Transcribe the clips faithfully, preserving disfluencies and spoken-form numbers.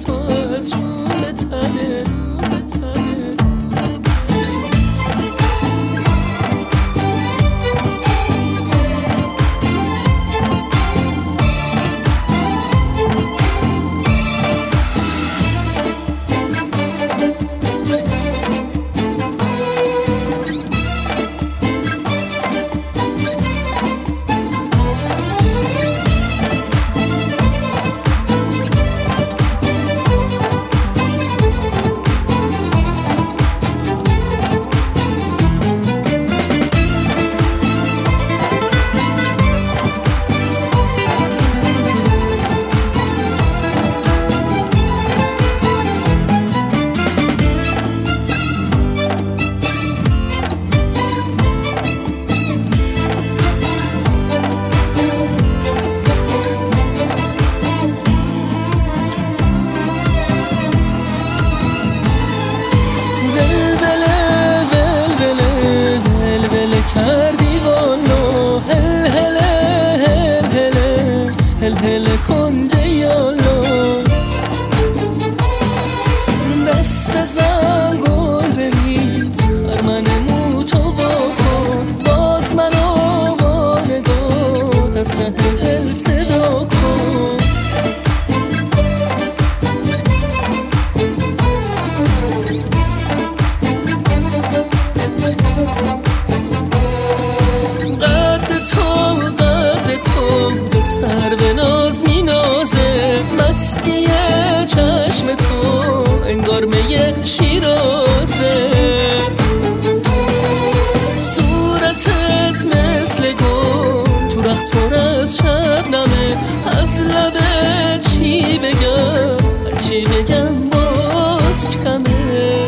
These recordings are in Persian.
تو از جون تنه کردی والو هل هله هل هله هل هله کنده یالو دست بزن گل بریز خرمن موتو واکن باز منو وانگاه دست دل صدا کن تو قد تو به سر به ناز می نازه مستی چشم تو انگار می شیرازه صورتت مثل گل تو رقص پر از شبنمه از لبت چی بگم هرچی بگم باز کمه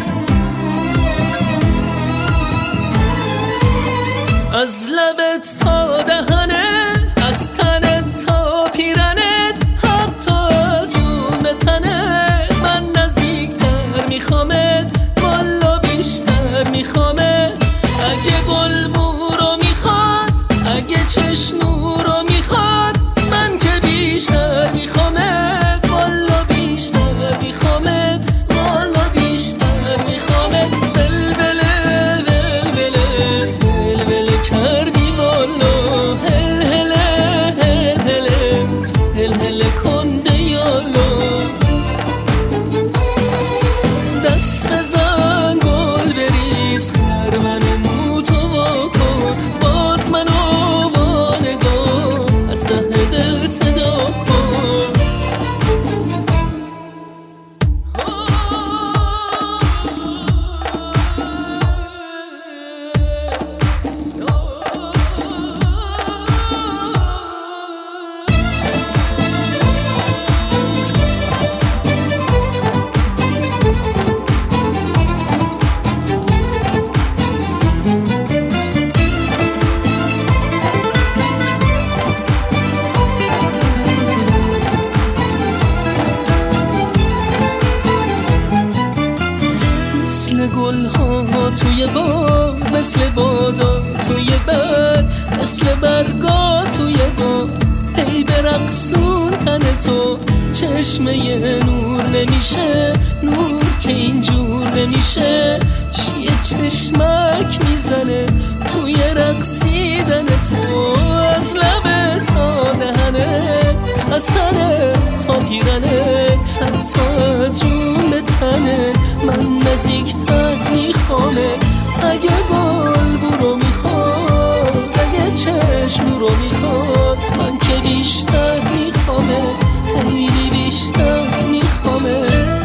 از لبت تا دهنت از تنت تا پیرنت حتی از جون به تنت من نزدیکتر میخوامت والا بیشتر میخوامت اگه گل بورو میخواد اگه چشنو رو میخواد من که بیشتر میخوامت والا بیشتر میخوامت والا بیشتر میخوامت بلبله بلبله بلبله کردی والا هل هله هل هله هل هله کنده یالو دست بزن گل بریز خرمن موتو واکن باز منو وانگاه از ته دل صدا کن مثل گل ها توی باد مثل بادا توی باد مثل برگا توی باد هی برقصون تن تو چشمه نور نمیشه نور که اینجور نمیشه چیه چشمک میزنه توی رقصیدن تو از لب تا دهنه از تنه تا پیرنه حتی از جون به تنه من نزدیکتر میخوامه اگه گل بورو میخواد اگه چشم رو میخواد من که بیشتر میخوامه خیلی بیشتر میخوامه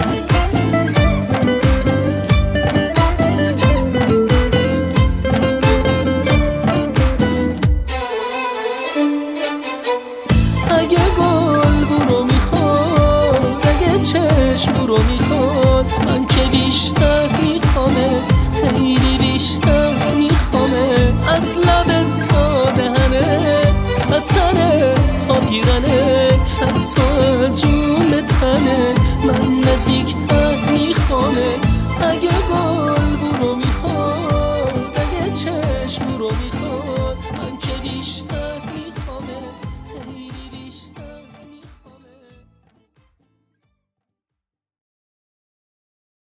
اگه گل بورو میخواد اگه چشم رو میخواد من که بیشتر میخوامه خیلی بیشتر میخوامه از لبت تا دهنه از تنه تا پیرنه حتی از جون به تنه من نزدیکتر میخوامه اگه گل بورو میخواد اگه چشم رو میخواد من که بیشتر